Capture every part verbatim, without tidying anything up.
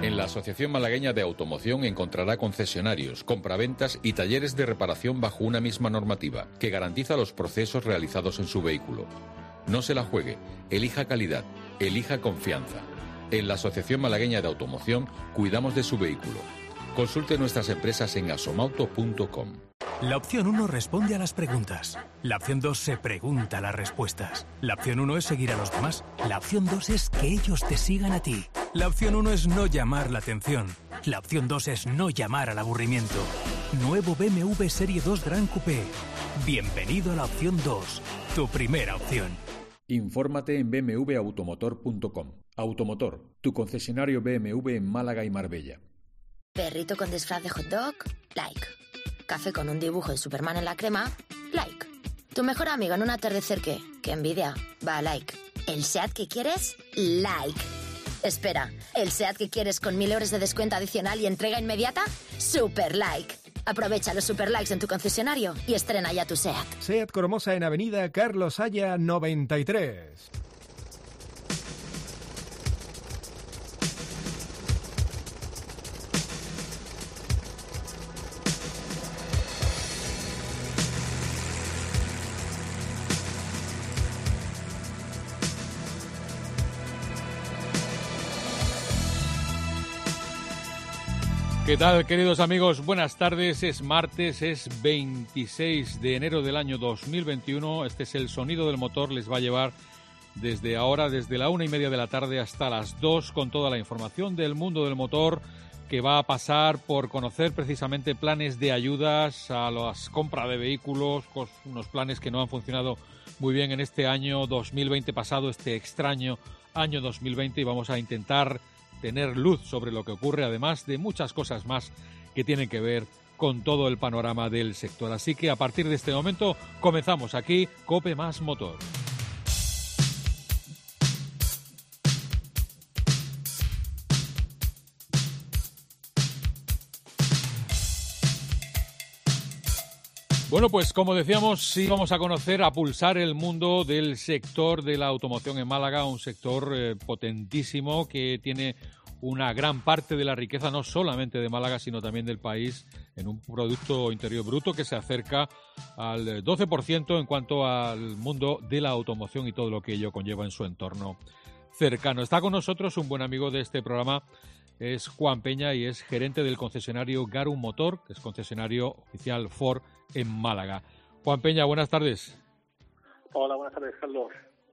En la Asociación Malagueña de Automoción encontrará concesionarios, compraventas y talleres de reparación bajo una misma normativa que garantiza los procesos realizados en su vehículo. No se la juegue, elija calidad, elija confianza. En la Asociación Malagueña de Automoción cuidamos de su vehículo. Consulte nuestras empresas en asomauto punto com. La opción uno responde a las preguntas. La opción dos se pregunta las respuestas. La opción uno es seguir a los demás. La opción dos es que ellos te sigan a ti. La opción uno es no llamar la atención. La opción dos es no llamar al aburrimiento. Nuevo B M W Serie dos Gran Coupé. Bienvenido a la opción dos, tu primera opción. Infórmate en b m w automotor punto com. Automotor, tu concesionario B M W en Málaga y Marbella. Perrito con disfraz de hot dog, like. Café con un dibujo de Superman en la crema, like. Tu mejor amigo en un atardecer, ¿qué? ¡Qué envidia! Va, like. ¿El SEAT que quieres? Like. Espera, ¿el SEAT que quieres con mil euros de descuento adicional y entrega inmediata? Super like. Aprovecha los super likes en tu concesionario y estrena ya tu SEAT. SEAT Cormosa en Avenida Carlos Haya noventa y tres. ¿Qué tal, queridos amigos? Buenas tardes. Es martes, es veintiséis de enero del año dos mil veintiuno. Este es el Sonido del Motor. Les va a llevar desde ahora, desde la una y media de la tarde hasta las dos, con toda la información del mundo del motor, que va a pasar por conocer precisamente planes de ayudas a las compras de vehículos, unos planes que no han funcionado muy bien en este año dos mil veinte pasado, este extraño año dos mil veinte, y vamos a intentar tener luz sobre lo que ocurre, además de muchas cosas más que tienen que ver con todo el panorama del sector. Así que a partir de este momento comenzamos aquí COPE más Motor. Bueno, pues como decíamos, sí vamos a conocer, a pulsar el mundo del sector de la automoción en Málaga, un sector eh, potentísimo que tiene una gran parte de la riqueza no solamente de Málaga, sino también del país, en un Producto Interior Bruto que se acerca al doce por ciento en cuanto al mundo de la automoción y todo lo que ello conlleva en su entorno cercano. Está con nosotros un buen amigo de este programa, es Juan Peña, y es gerente del concesionario Garum Motor, que es concesionario oficial Ford en Málaga. Juan Peña, buenas tardes. Hola, buenas tardes, Carlos.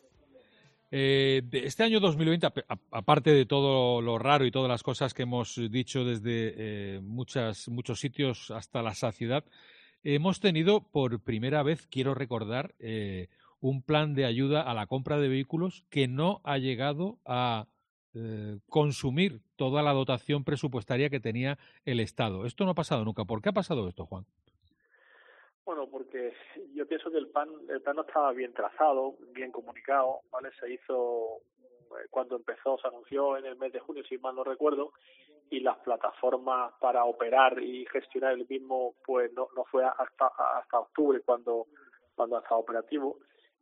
Eh, de este año dos mil veinte, aparte de todo lo raro y todas las cosas que hemos dicho desde eh, muchas, muchos sitios hasta la saciedad, hemos tenido por primera vez, quiero recordar, eh, un plan de ayuda a la compra de vehículos que no ha llegado a eh, consumir toda la dotación presupuestaria que tenía el Estado. Esto no ha pasado nunca. ¿Por qué ha pasado esto, Juan? Bueno, porque yo pienso que el plan, el plan no estaba bien trazado, bien comunicado, ¿vale? Se hizo cuando empezó, se anunció en el mes de junio, si mal no recuerdo, y las plataformas para operar y gestionar el mismo, pues no, no fue hasta hasta octubre cuando cuando estaba operativo.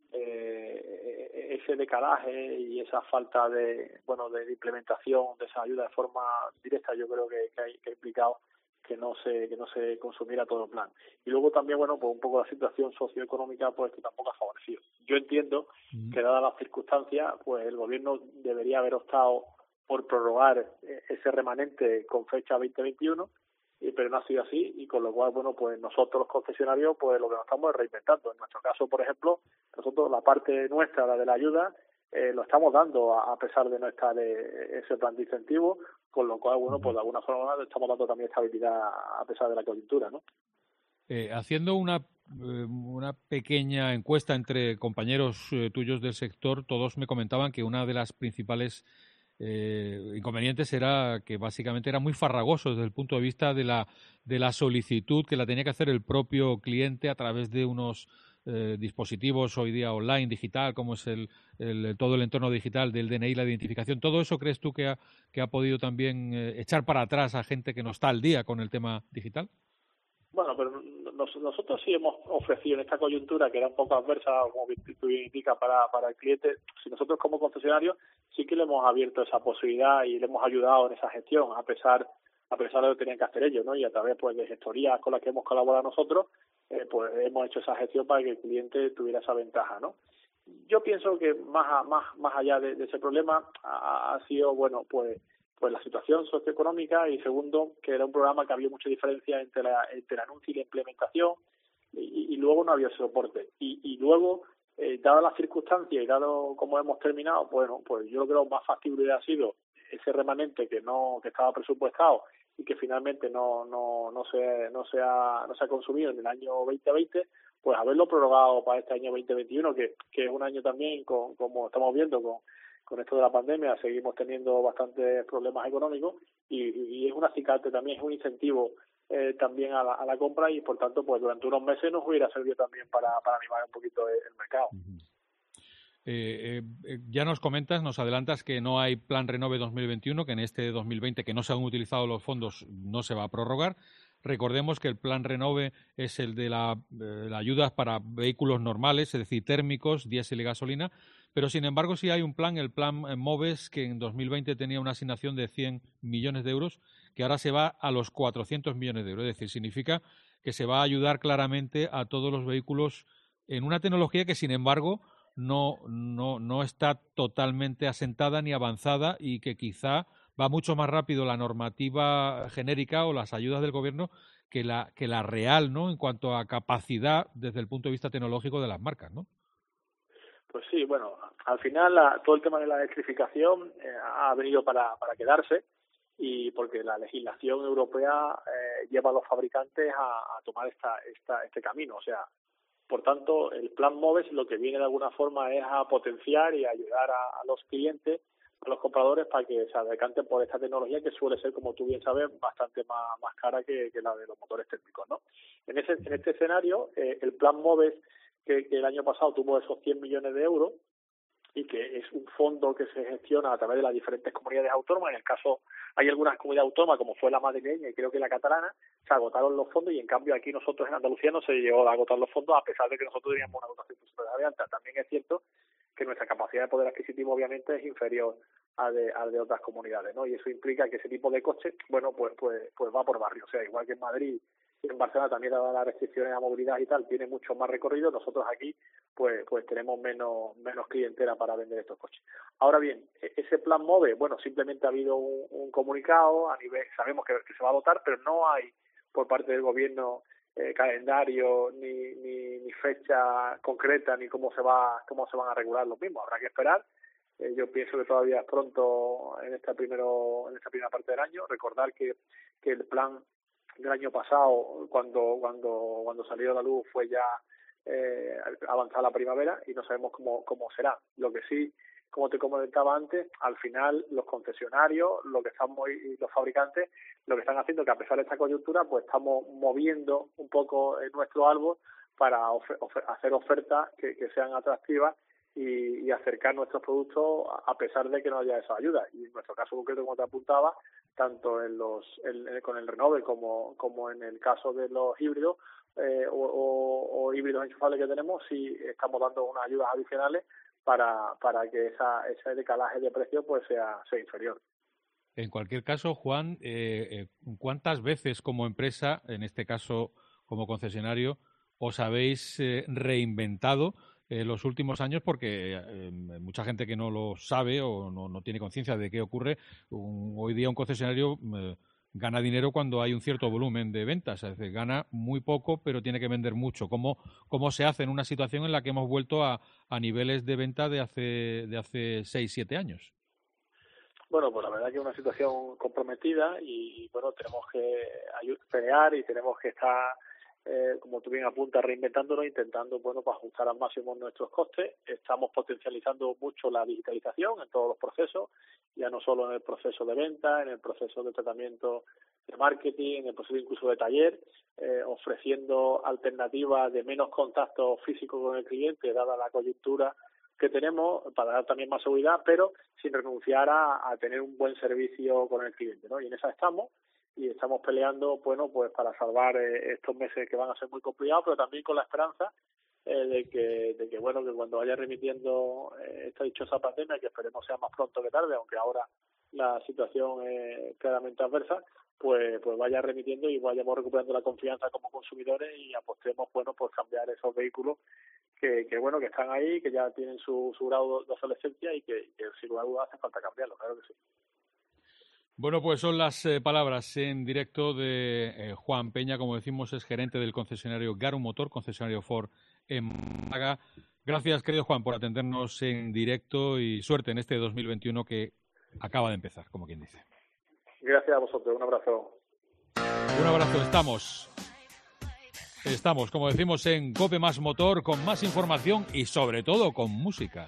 Eh, ese decalaje y esa falta de bueno de implementación de esa ayuda de forma directa, yo creo que, que, hay, que ha implicado que no se que no se consumiera todo el plan. Y luego también, bueno, pues un poco la situación socioeconómica, pues que tampoco ha favorecido. Yo entiendo mm. que dadas las circunstancias, pues el gobierno debería haber optado por prorrogar ese remanente con fecha veinte veintiuno, pero no ha sido así, y con lo cual, bueno, pues nosotros los concesionarios, pues lo que nos estamos es reinventando. En nuestro caso, por ejemplo, nosotros la parte nuestra, la de la ayuda, Eh, lo estamos dando a, a pesar de no estar eh, ese plan de incentivo, con lo cual, bueno, pues de alguna forma estamos dando también estabilidad a pesar de la coyuntura, ¿no? Eh, haciendo una, eh, una pequeña encuesta entre compañeros eh, tuyos del sector, todos me comentaban que una de las principales eh, inconvenientes era que básicamente era muy farragoso desde el punto de vista de la, de la solicitud que la tenía que hacer el propio cliente a través de unos Eh, dispositivos hoy día online, digital, como es el, el todo el entorno digital del D N I, la identificación. ¿Todo eso crees tú que ha, que ha podido también eh, echar para atrás a gente que no está al día con el tema digital? Bueno, pero no, nos, nosotros sí hemos ofrecido en esta coyuntura, que era un poco adversa, como tú bien indicas, para, para el cliente, si nosotros como concesionarios sí que le hemos abierto esa posibilidad y le hemos ayudado en esa gestión, a pesar a pesar de lo que tenían que hacer ellos, ¿no? Y a través pues de gestorías con las que hemos colaborado nosotros, eh, pues hemos hecho esa gestión para que el cliente tuviera esa ventaja, ¿no? Yo pienso que más a, más más allá de, de ese problema ha, ha sido, bueno, pues pues la situación socioeconómica, y segundo, que era un programa que había mucha diferencia entre, la, entre el anuncio y la implementación, y, y luego no había soporte. Y, y luego, eh, dadas las circunstancias y dado cómo hemos terminado, bueno, pues yo creo que lo más factible ha sido ese remanente que no que estaba presupuestado y que finalmente no no no se no se ha no se ha consumido en el año veinte veinte, pues haberlo prorrogado para este año veinte veintiuno, que que es un año también, con, como estamos viendo, con con esto de la pandemia seguimos teniendo bastantes problemas económicos, y, y es un acicate también, es un incentivo eh, también a la, a la compra, y por tanto pues durante unos meses nos hubiera servido también para, para animar un poquito el, el mercado. Uh-huh. Eh, eh, ya nos comentas, nos adelantas que no hay plan Renove dos mil veintiuno, que en este dos mil veinte, que no se han utilizado los fondos, no se va a prorrogar. Recordemos que el plan Renove es el de la, eh, la ayuda para vehículos normales, es decir, térmicos, diésel y gasolina, pero sin embargo sí hay un plan, el plan MOVES, que en dos mil veinte tenía una asignación de cien millones de euros, que ahora se va a los cuatrocientos millones de euros. Es decir, significa que se va a ayudar claramente a todos los vehículos en una tecnología que, sin embargo, no, no, no está totalmente asentada ni avanzada, y que quizá va mucho más rápido la normativa genérica o las ayudas del gobierno que la, que la real, ¿no?, en cuanto a capacidad desde el punto de vista tecnológico de las marcas, ¿no? Pues sí, bueno, al final la, todo el tema de la electrificación eh, ha venido para, para quedarse, y porque la legislación europea eh, lleva a los fabricantes a, a tomar esta, esta, este camino. O sea, por tanto, el plan MOVES lo que viene de alguna forma es a potenciar y a ayudar a, a los clientes, a los compradores, para que se decanten por esta tecnología, que suele ser, como tú bien sabes, bastante más, más cara que, que la de los motores térmicos, ¿no? En ese en este escenario, eh, el plan MOVES, que, que el año pasado tuvo esos cien millones de euros, y que es un fondo que se gestiona a través de las diferentes comunidades autónomas. En el caso, hay algunas comunidades autónomas, como fue la madrileña y creo que la catalana, se agotaron los fondos, y en cambio aquí nosotros en Andalucía no se llegó a agotar los fondos, a pesar de que nosotros teníamos una dotación súper alta. También es cierto que nuestra capacidad de poder adquisitivo obviamente es inferior a de, a de otras comunidades, ¿no? Y eso implica que ese tipo de coche, bueno, pues pues pues va por barrio. O sea, igual que en Madrid y en Barcelona también, dadas las restricciones a movilidad y tal, tiene mucho más recorrido, nosotros aquí pues pues tenemos menos menos clientela para vender estos coches. Ahora bien, ese plan MOVE, bueno, simplemente ha habido un, un comunicado a nivel, sabemos que, que se va a dotar, pero no hay por parte del gobierno eh, calendario ni, ni ni fecha concreta, ni cómo se va cómo se van a regular los mismos. Habrá que esperar. Eh, yo pienso que todavía es pronto en esta primero en esta primera parte del año. Recordar que que el plan del año pasado, cuando cuando cuando salió a la luz, fue ya eh, avanzada la primavera, y no sabemos cómo cómo será. Lo que sí, como te comentaba antes, al final los concesionarios, lo que estamos y los fabricantes, lo que están haciendo, que a pesar de esta coyuntura, pues estamos moviendo un poco nuestro árbol para ofer- ofer- hacer ofertas que, que sean atractivas y, y acercar nuestros productos a pesar de que no haya esa ayuda. Y en nuestro caso concreto, como te apuntaba, tanto en los en, en, con el Renove como como en el caso de los híbridos eh, o, o, o híbridos enchufables que tenemos, sí estamos dando unas ayudas adicionales para para que esa ese decalaje de precio pues sea sea inferior. En cualquier caso, Juan, eh, ¿cuántas veces como empresa, en este caso como concesionario, os habéis eh, reinventado en los últimos años? Porque eh, mucha gente que no lo sabe o no, no tiene conciencia de qué ocurre, un, hoy día un concesionario eh, gana dinero cuando hay un cierto volumen de ventas, es decir, gana muy poco pero tiene que vender mucho. ¿Cómo, cómo se hace en una situación en la que hemos vuelto a, a niveles de venta de hace de hace seis, siete años? Bueno, pues la verdad que es una situación comprometida y, bueno, tenemos que pelear y tenemos que estar, eh, como tú bien apuntas, reinventándonos, intentando, bueno, para ajustar al máximo nuestros costes. Estamos potencializando mucho la digitalización en todos los procesos, ya no solo en el proceso de venta, en el proceso de tratamiento de marketing, en el proceso incluso de taller, eh, ofreciendo alternativas de menos contacto físico con el cliente, dada la coyuntura que tenemos, para dar también más seguridad, pero sin renunciar a, a tener un buen servicio con el cliente, ¿no? Y en esa estamos, y estamos peleando, bueno, pues para salvar eh, estos meses que van a ser muy complicados, pero también con la esperanza eh, de que, de que bueno, que cuando vaya remitiendo eh, esta dichosa pandemia, que esperemos sea más pronto que tarde, aunque ahora la situación es claramente adversa, pues pues vaya remitiendo y vayamos recuperando la confianza como consumidores y apostemos, bueno, por cambiar esos vehículos que, que bueno, que están ahí, que ya tienen su, su grado de obsolescencia y que, que sin lugar a dudas hace falta cambiarlo, claro que sí. Bueno, pues son las eh, palabras en directo de eh, Juan Peña, como decimos, es gerente del concesionario Garum Motor, concesionario Ford en Málaga. Gracias, querido Juan, por atendernos en directo y suerte en este dos mil veintiuno que acaba de empezar, como quien dice. Gracias a vosotros, un abrazo. Un abrazo, estamos. Estamos, como decimos, en COPE Más Motor, con más información y sobre todo con música.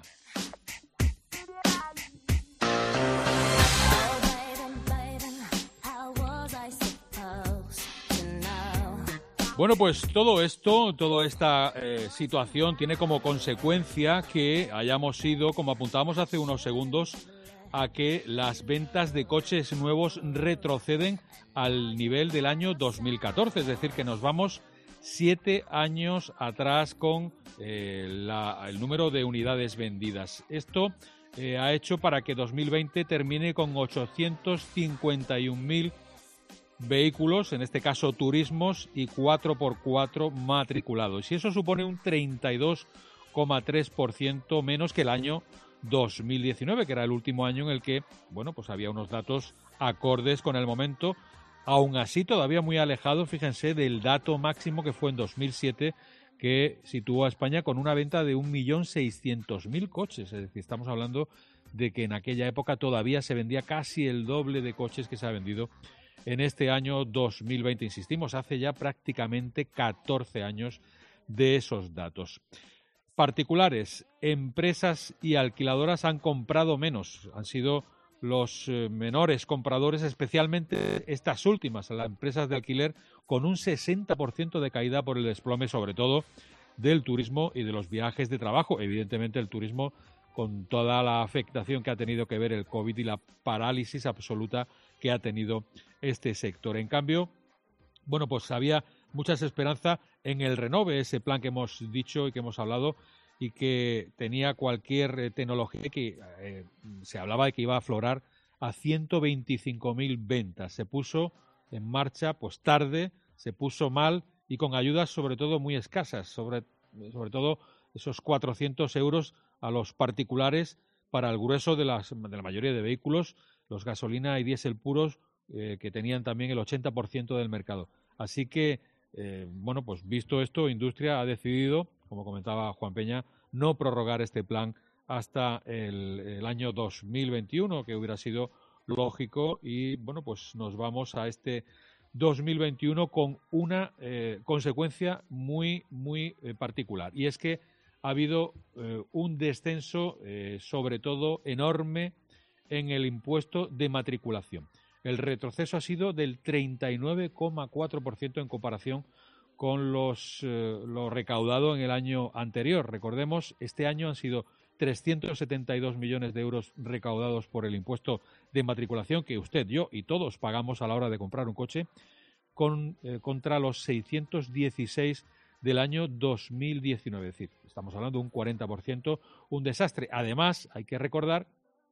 Bueno, pues todo esto, toda esta eh, situación tiene como consecuencia que hayamos ido, como apuntábamos hace unos segundos, a que las ventas de coches nuevos retroceden al nivel del año dos mil catorce, es decir, que nos vamos siete años atrás con eh, la, el número de unidades vendidas. Esto eh, ha hecho para que dos mil veinte termine con ochocientos cincuenta y un mil vehículos, en este caso turismos, y cuatro por cuatro matriculados. Y eso supone un treinta y dos coma tres por ciento menos que el año dos mil diecinueve, que era el último año en el que, bueno, pues había unos datos acordes con el momento, aún así todavía muy alejado, fíjense, del dato máximo que fue en dos mil siete, que situó a España con una venta de un millón seiscientos mil coches. Es decir, estamos hablando de que en aquella época todavía se vendía casi el doble de coches que se ha vendido en este año dos mil veinte. Insistimos, hace ya prácticamente catorce años de esos datos. Particulares, empresas y alquiladoras han comprado menos, han sido los eh, menores compradores, especialmente estas últimas, las empresas de alquiler, con un sesenta por ciento de caída por el desplome, sobre todo del turismo y de los viajes de trabajo. Evidentemente el turismo, con toda la afectación que ha tenido que ver el COVID y la parálisis absoluta que ha tenido este sector. En cambio, bueno, pues había muchas esperanzas en el Renove, ese plan que hemos dicho y que hemos hablado y que tenía cualquier eh, tecnología que eh, se hablaba de que iba a aflorar a ciento veinticinco mil ventas. Se puso en marcha pues tarde, se puso mal y con ayudas sobre todo muy escasas, sobre, sobre todo esos cuatrocientos euros a los particulares para el grueso de, las, de la mayoría de vehículos, los gasolina y diésel puros, eh, que tenían también el ochenta por ciento del mercado. Así que, eh, bueno, pues visto esto, Industria ha decidido, como comentaba Juan Peña, no prorrogar este plan hasta el, el año dos mil veintiuno, que hubiera sido lógico, y bueno, pues nos vamos a este dos mil veintiuno con una eh, consecuencia muy, muy eh, particular, y es que ha habido eh, un descenso, eh, sobre todo enorme, en el impuesto de matriculación. El retroceso ha sido del treinta y nueve coma cuatro por ciento en comparación con los, eh, lo recaudado en el año anterior. Recordemos, este año han sido trescientos setenta y dos millones de euros recaudados por el impuesto de matriculación que usted, yo y todos pagamos a la hora de comprar un coche, con, eh, contra los seiscientos dieciséis del año dos mil diecinueve. Es decir, estamos hablando de un cuarenta por ciento, un desastre. Además, hay que recordar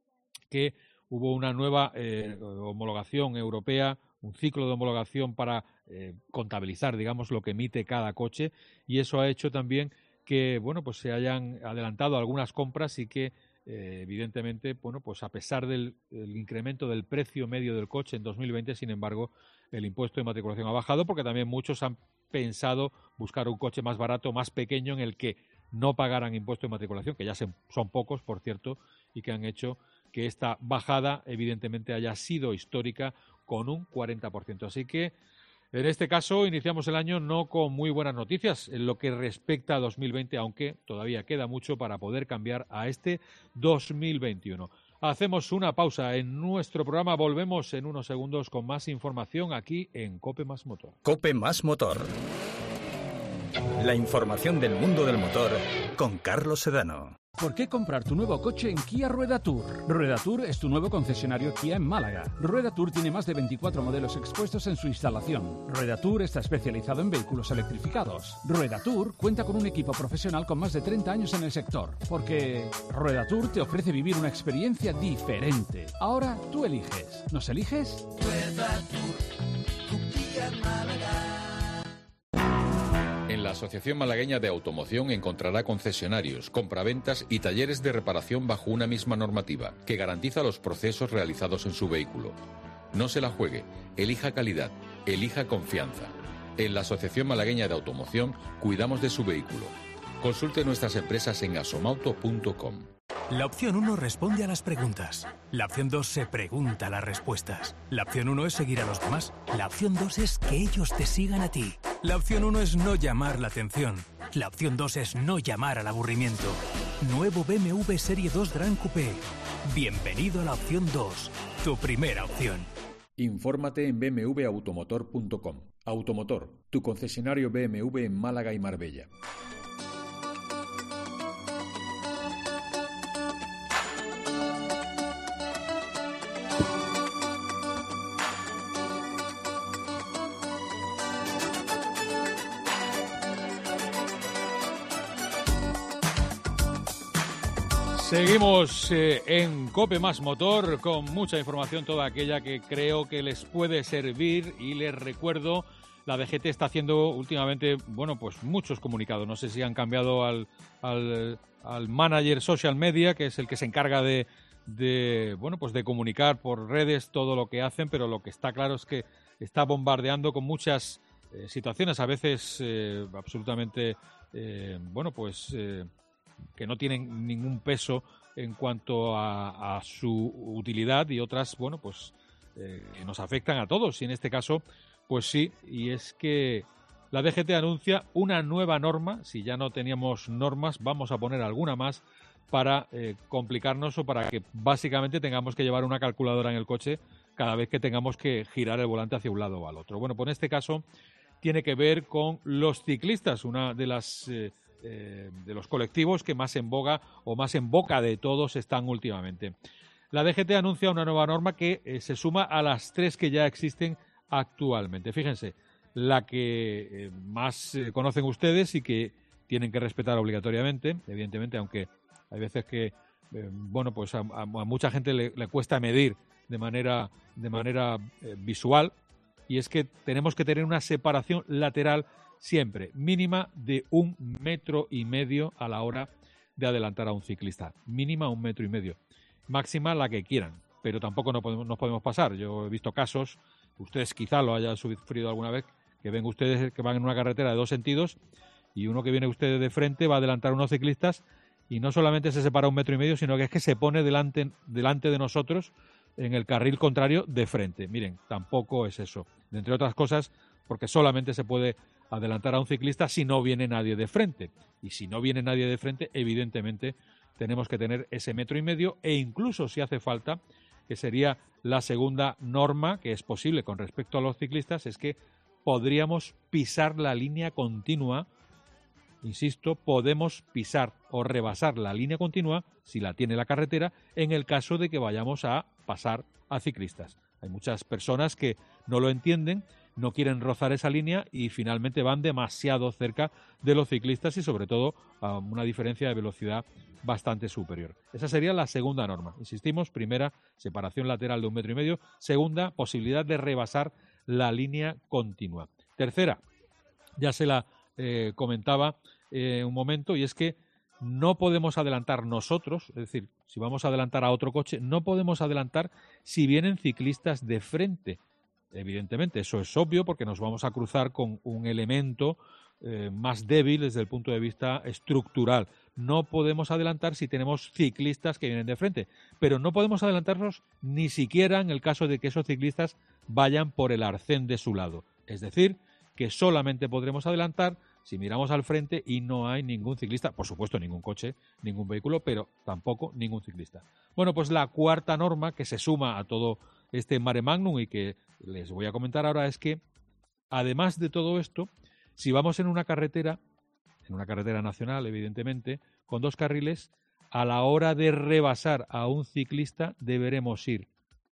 que hubo una nueva eh, homologación europea, un ciclo de homologación para eh, contabilizar, digamos, lo que emite cada coche, y eso ha hecho también que, bueno, pues se hayan adelantado algunas compras y que, eh, evidentemente, bueno, pues a pesar del el incremento del precio medio del coche en dos mil veinte, sin embargo, el impuesto de matriculación ha bajado porque también muchos han pensado buscar un coche más barato, más pequeño, en el que no pagaran impuesto de matriculación, que ya se, son pocos, por cierto, y que han hecho que esta bajada evidentemente haya sido histórica con un cuarenta por ciento. Así que en este caso iniciamos el año no con muy buenas noticias en lo que respecta a dos mil veinte, aunque todavía queda mucho para poder cambiar a este dos mil veintiuno. Hacemos una pausa en nuestro programa, volvemos en unos segundos con más información aquí en COPE Más Motor. COPE Más Motor. La información del mundo del motor con Carlos Sedano. ¿Por qué comprar tu nuevo coche en Kia Rueda Tour? Rueda Tour es tu nuevo concesionario Kia en Málaga. Rueda Tour tiene más de veinticuatro modelos expuestos en su instalación. Rueda Tour está especializado en vehículos electrificados. Rueda Tour cuenta con un equipo profesional con más de treinta años en el sector, porque Rueda Tour te ofrece vivir una experiencia diferente. Ahora tú eliges. ¿Nos eliges? Rueda Tour, tu Kia en Málaga. En la Asociación Malagueña de Automoción encontrará concesionarios, compraventas y talleres de reparación bajo una misma normativa, que garantiza los procesos realizados en su vehículo. No se la juegue, elija calidad, elija confianza. En la Asociación Malagueña de Automoción cuidamos de su vehículo. Consulte nuestras empresas en asomauto punto com. La opción uno responde a las preguntas. La opción dos se pregunta las respuestas. La opción uno es seguir a los demás. La opción dos es que ellos te sigan a ti. La opción uno es no llamar la atención. La opción dos es no llamar al aburrimiento. Nuevo B M W Serie dos Gran Coupé. Bienvenido a la opción dos, tu primera opción. Infórmate en b m w automotor punto com. Automotor, tu concesionario B M W en Málaga y Marbella. Seguimos eh, en COPE Más Motor con mucha información, toda aquella que creo que les puede servir, y les recuerdo, la D G T está haciendo últimamente, bueno, pues muchos comunicados. No sé si han cambiado al, al, al manager social media, que es el que se encarga de, de, bueno, pues de comunicar por redes todo lo que hacen, pero lo que está claro es que está bombardeando con muchas eh, situaciones, a veces eh, absolutamente, eh, bueno, pues... Eh, que no tienen ningún peso en cuanto a, a su utilidad, y otras, bueno, pues eh, nos afectan a todos, y en este caso, pues sí, y es que la D G T anuncia una nueva norma. Si ya no teníamos normas, vamos a poner alguna más para eh, complicarnos, o para que básicamente tengamos que llevar una calculadora en el coche cada vez que tengamos que girar el volante hacia un lado o al otro. Bueno, pues en este caso tiene que ver con los ciclistas, una de las... Eh, Eh, de los colectivos que más en boga o más en boca de todos están últimamente. La D G T anuncia una nueva norma que eh, se suma a las tres que ya existen actualmente. Fíjense, la que eh, más eh, conocen ustedes y que tienen que respetar obligatoriamente, evidentemente, aunque hay veces que eh, bueno, pues a, a, a mucha gente le, le cuesta medir de manera, de manera eh, visual, y es que tenemos que tener una separación lateral siempre mínima de un metro y medio a la hora de adelantar a un ciclista. Mínima un metro y medio. Máxima la que quieran, pero tampoco nos podemos, nos podemos pasar. Yo he visto casos, ustedes quizá lo hayan sufrido alguna vez, que ven ustedes que van en una carretera de dos sentidos y uno que viene ustedes de frente va a adelantar a unos ciclistas y no solamente se separa un metro y medio, sino que es que se pone delante, delante de nosotros en el carril contrario de frente. Miren, tampoco es eso. Entre otras cosas, porque solamente se puede adelantar a un ciclista si no viene nadie de frente. Y si no viene nadie de frente, evidentemente tenemos que tener ese metro y medio, e incluso si hace falta, que sería la segunda norma que es posible con respecto a los ciclistas, es que podríamos pisar la línea continua. Insisto, podemos pisar o rebasar la línea continua, si la tiene la carretera, en el caso de que vayamos a pasar a ciclistas. Hay muchas personas que no lo entienden, no quieren rozar esa línea y finalmente van demasiado cerca de los ciclistas, y sobre todo a una diferencia de velocidad bastante superior. Esa sería la segunda norma. Insistimos, primera, separación lateral de un metro y medio. Segunda, posibilidad de rebasar la línea continua. Tercera, ya se la eh, comentaba eh, un momento, y es que no podemos adelantar nosotros, es decir, si vamos a adelantar a otro coche, no podemos adelantar si vienen ciclistas de frente. Evidentemente, eso es obvio, porque nos vamos a cruzar con un elemento eh, más débil desde el punto de vista estructural. No podemos adelantar si tenemos ciclistas que vienen de frente, pero no podemos adelantarlos ni siquiera en el caso de que esos ciclistas vayan por el arcén de su lado. Es decir, que solamente podremos adelantar si miramos al frente y no hay ningún ciclista, por supuesto ningún coche, ningún vehículo, pero tampoco ningún ciclista. Bueno, pues la cuarta norma que se suma a todo este mare magnum y que les voy a comentar ahora es que, además de todo esto, si vamos en una carretera, en una carretera nacional, evidentemente, con dos carriles, a la hora de rebasar a un ciclista deberemos ir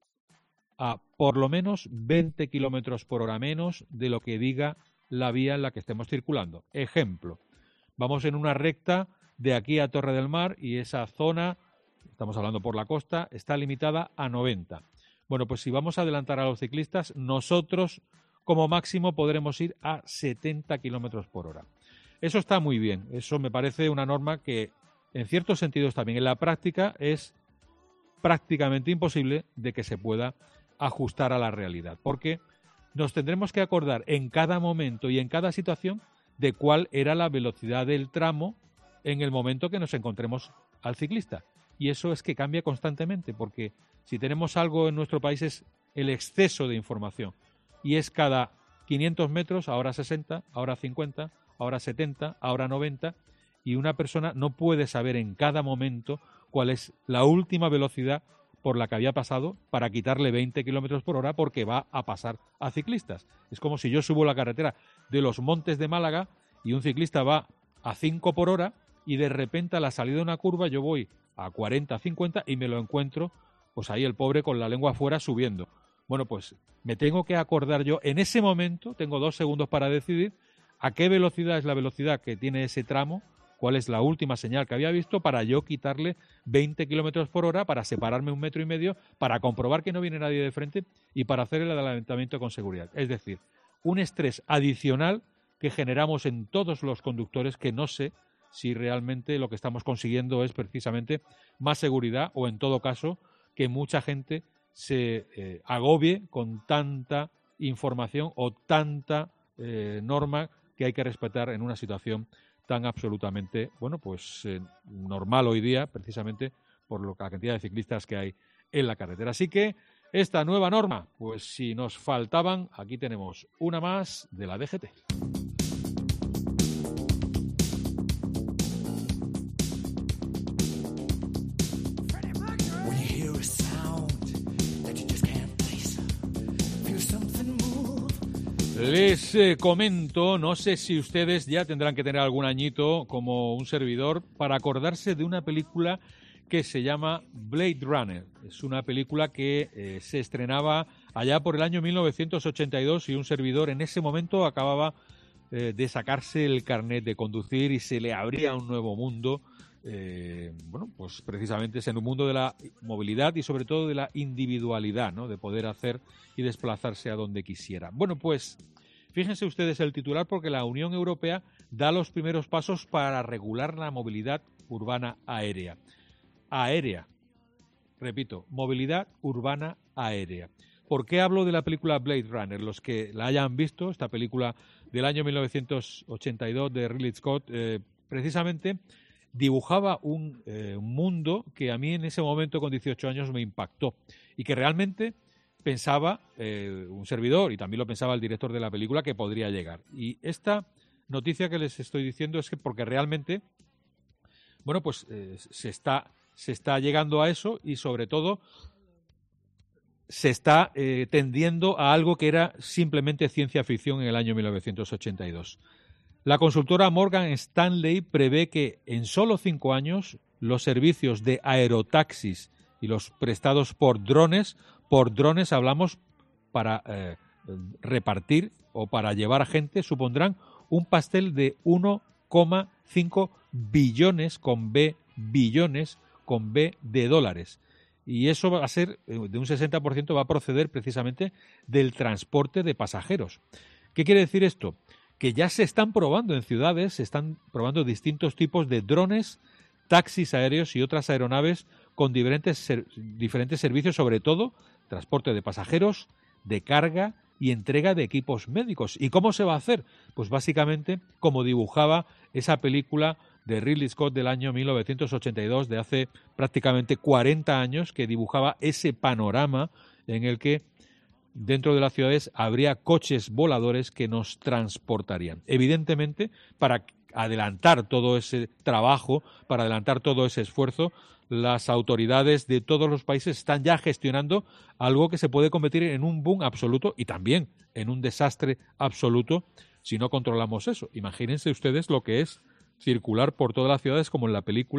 a por lo menos veinte kilómetros por hora menos de lo que diga la vía en la que estemos circulando. Ejemplo, vamos en una recta de aquí a Torre del Mar y esa zona, estamos hablando por la costa, está limitada a noventa. Bueno, pues si vamos a adelantar a los ciclistas, nosotros como máximo podremos ir a setenta kilómetros por hora. Eso está muy bien, eso me parece una norma que en ciertos sentidos también en la práctica es prácticamente imposible de que se pueda ajustar a la realidad, porque nos tendremos que acordar en cada momento y en cada situación de cuál era la velocidad del tramo en el momento que nos encontremos al ciclista. Y eso es que cambia constantemente, porque si tenemos algo en nuestro país es el exceso de información, y es cada quinientos metros, ahora sesenta, ahora cincuenta, ahora setenta, ahora noventa, y una persona no puede saber en cada momento cuál es la última velocidad por la que había pasado para quitarle veinte kilómetros por hora porque va a pasar a ciclistas. Es como si yo subo la carretera de los Montes de Málaga y un ciclista va a cinco por hora y de repente a la salida de una curva yo voy a cuarenta, cincuenta y me lo encuentro, pues ahí el pobre con la lengua afuera subiendo. Bueno, pues me tengo que acordar yo, en ese momento, tengo dos segundos para decidir a qué velocidad es la velocidad que tiene ese tramo, cuál es la última señal que había visto para yo quitarle veinte kilómetros por hora, para separarme un metro y medio, para comprobar que no viene nadie de frente y para hacer el adelantamiento con seguridad. Es decir, un estrés adicional que generamos en todos los conductores que no sé si realmente lo que estamos consiguiendo es precisamente más seguridad o en todo caso que mucha gente se eh, agobie con tanta información o tanta eh, norma que hay que respetar en una situación tan absolutamente, bueno, pues eh, normal hoy día, precisamente por lo, la cantidad de ciclistas que hay en la carretera. Así que esta nueva norma, pues si nos faltaban, aquí tenemos una más de la D G T. Les eh, comento, no sé si ustedes ya tendrán que tener algún añito como un servidor para acordarse de una película que se llama Blade Runner. Es una película que eh, se estrenaba allá por el año mil novecientos ochenta y dos y un servidor en ese momento acababa eh, de sacarse el carnet de conducir y se le abría un nuevo mundo. Eh, bueno, pues precisamente es en un mundo de la movilidad y sobre todo de la individualidad, ¿no? De poder hacer y desplazarse a donde quisiera. Bueno, pues fíjense ustedes el titular porque la Unión Europea da los primeros pasos para regular la movilidad urbana aérea. Aérea, repito, movilidad urbana aérea. ¿Por qué hablo de la película Blade Runner? Los que la hayan visto, esta película del año mil novecientos ochenta y dos de Ridley Scott, eh, precisamente dibujaba un eh, mundo que a mí en ese momento con dieciocho años me impactó y que realmente pensaba eh, un servidor y también lo pensaba el director de la película que podría llegar. Y esta noticia que les estoy diciendo es que porque realmente, bueno, pues eh, se está se está llegando a eso y sobre todo se está eh, tendiendo a algo que era simplemente ciencia ficción en el año mil novecientos ochenta y dos. La consultora Morgan Stanley prevé que en solo cinco años los servicios de aerotaxis y los prestados por drones, por drones hablamos para eh, repartir o para llevar gente, supondrán un pastel de uno coma cinco billones con B, billones con B de dólares. Y eso va a ser, de un sesenta por ciento va a proceder precisamente del transporte de pasajeros. ¿Qué quiere decir esto? Que ya se están probando en ciudades, se están probando distintos tipos de drones, taxis aéreos y otras aeronaves con diferentes, ser, diferentes servicios, sobre todo transporte de pasajeros, de carga y entrega de equipos médicos. ¿Y cómo se va a hacer? Pues básicamente como dibujaba esa película de Ridley Scott del año mil novecientos ochenta y dos, de hace prácticamente cuarenta años, que dibujaba ese panorama en el que dentro de las ciudades habría coches voladores que nos transportarían. Evidentemente, para adelantar todo ese trabajo, para adelantar todo ese esfuerzo, las autoridades de todos los países están ya gestionando algo que se puede convertir en un boom absoluto y también en un desastre absoluto si no controlamos eso. Imagínense ustedes lo que es circular por todas las ciudades como en la película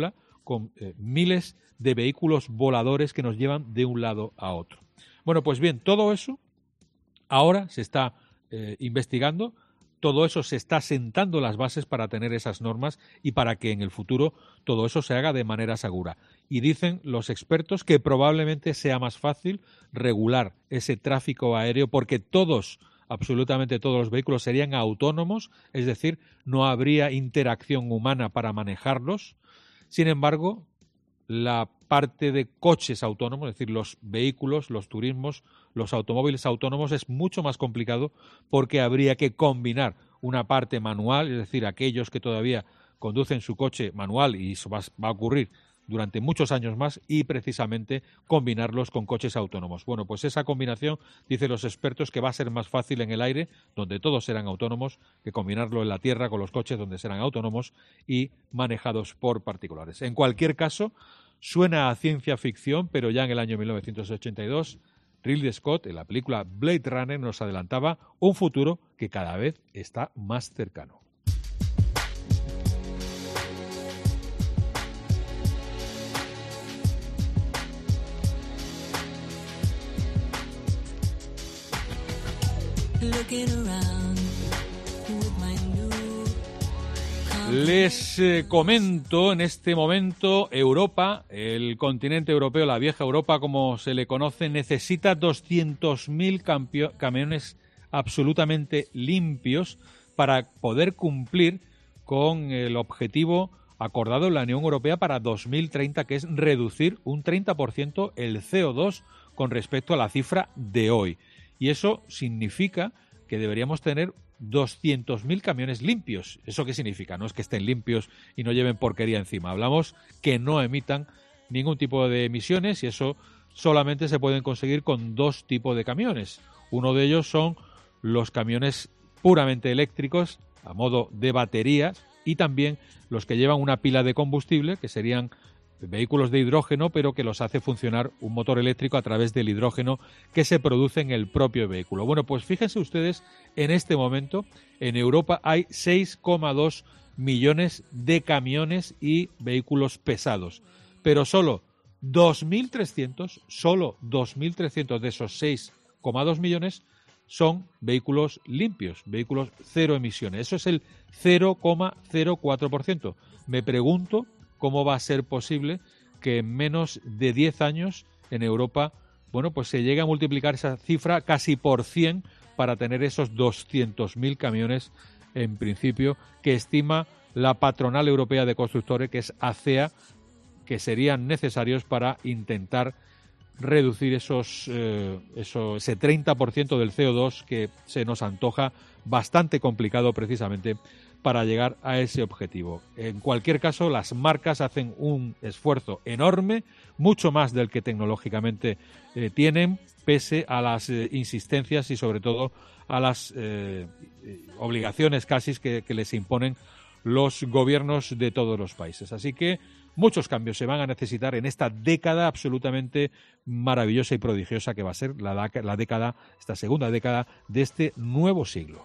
con eh, miles de vehículos voladores que nos llevan de un lado a otro. Bueno, pues bien, todo eso ahora se está eh, investigando, todo eso se está sentando las bases para tener esas normas y para que en el futuro todo eso se haga de manera segura. Y dicen los expertos que probablemente sea más fácil regular ese tráfico aéreo porque todos, absolutamente todos los vehículos serían autónomos, es decir, no habría interacción humana para manejarlos. Sin embargo, la parte de coches autónomos, es decir, los vehículos, los turismos, los automóviles autónomos es mucho más complicado porque habría que combinar una parte manual, es decir, aquellos que todavía conducen su coche manual, y eso va, va a ocurrir durante muchos años más, y precisamente combinarlos con coches autónomos. Bueno, pues esa combinación, dicen los expertos, que va a ser más fácil en el aire, donde todos serán autónomos, que combinarlo en la tierra con los coches donde serán autónomos y manejados por particulares. En cualquier caso, suena a ciencia ficción, pero ya en el año mil novecientos ochenta y dos, Ridley Scott, en la película Blade Runner, nos adelantaba un futuro que cada vez está más cercano. Les eh, comento en este momento, Europa, el continente europeo, la vieja Europa como se le conoce, necesita doscientos mil camiones absolutamente limpios para poder cumplir con el objetivo acordado en la Unión Europea para dos mil treinta, que es reducir un treinta por ciento el C O dos con respecto a la cifra de hoy. Y eso significa que deberíamos tener doscientos mil camiones limpios. ¿Eso qué significa? No es que estén limpios y no lleven porquería encima. Hablamos que no emitan ningún tipo de emisiones, y eso solamente se pueden conseguir con dos tipos de camiones. Uno de ellos son los camiones puramente eléctricos, a modo de baterías, y también los que llevan una pila de combustible, que serían vehículos de hidrógeno, pero que los hace funcionar un motor eléctrico a través del hidrógeno que se produce en el propio vehículo. Bueno, pues fíjense ustedes, en este momento en Europa hay seis coma dos millones de camiones y vehículos pesados, pero solo dos mil trescientos, solo dos mil trescientos de esos seis coma dos millones son vehículos limpios, vehículos cero emisiones. Eso es el cero coma cero cuatro por ciento. Me pregunto cómo va a ser posible que en menos de diez años en Europa, bueno, pues se llegue a multiplicar esa cifra casi por cien para tener esos doscientos mil camiones, en principio, que estima la patronal europea de constructores, que es A C E A, que serían necesarios para intentar reducir esos, eh, eso, ese treinta por ciento del C O dos que se nos antoja bastante complicado precisamente para llegar a ese objetivo. En cualquier caso, las marcas hacen un esfuerzo enorme, mucho más del que tecnológicamente eh, tienen, pese a las eh, insistencias y sobre todo a las eh, obligaciones casi que, que les imponen los gobiernos de todos los países. Así que muchos cambios se van a necesitar en esta década absolutamente maravillosa y prodigiosa que va a ser la, la década, esta segunda década de este nuevo siglo.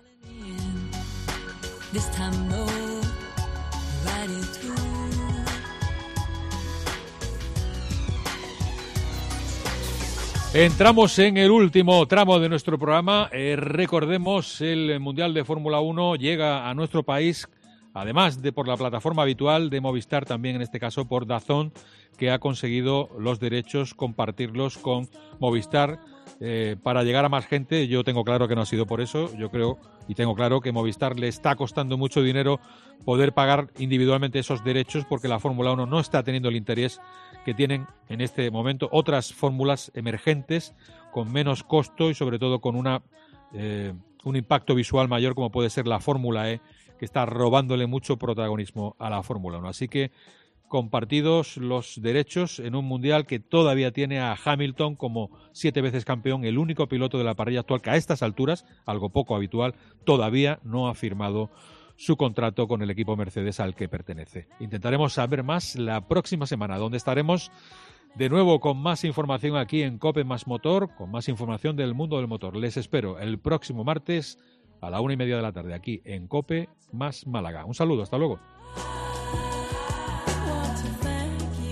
Entramos en el último tramo de nuestro programa. Eh, recordemos, el Mundial de Fórmula uno llega a nuestro país, además de por la plataforma habitual de Movistar, también en este caso por DAZN, que ha conseguido los derechos, compartirlos con Movistar eh, para llegar a más gente. Yo tengo claro que no ha sido por eso. Yo creo y tengo claro que Movistar le está costando mucho dinero poder pagar individualmente esos derechos, porque la Fórmula uno no está teniendo el interés que tienen en este momento otras fórmulas emergentes con menos costo y sobre todo con una eh, un impacto visual mayor, como puede ser la Fórmula E, que está robándole mucho protagonismo a la Fórmula uno. Así que compartidos los derechos en un mundial que todavía tiene a Hamilton como siete veces campeón, el único piloto de la parrilla actual que a estas alturas, algo poco habitual, todavía no ha firmado su contrato con el equipo Mercedes al que pertenece. Intentaremos saber más la próxima semana, donde estaremos de nuevo con más información aquí en COPE Más Motor, con más información del mundo del motor. Les espero el próximo martes a la una y media de la tarde aquí en COPE Más Málaga. Un saludo, hasta luego.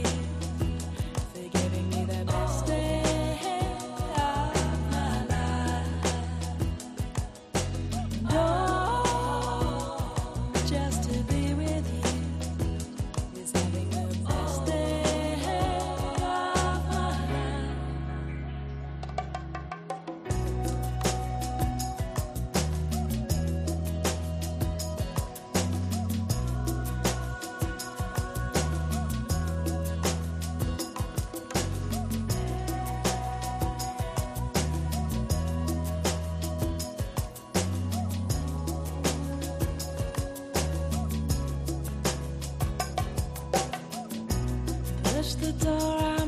press the door.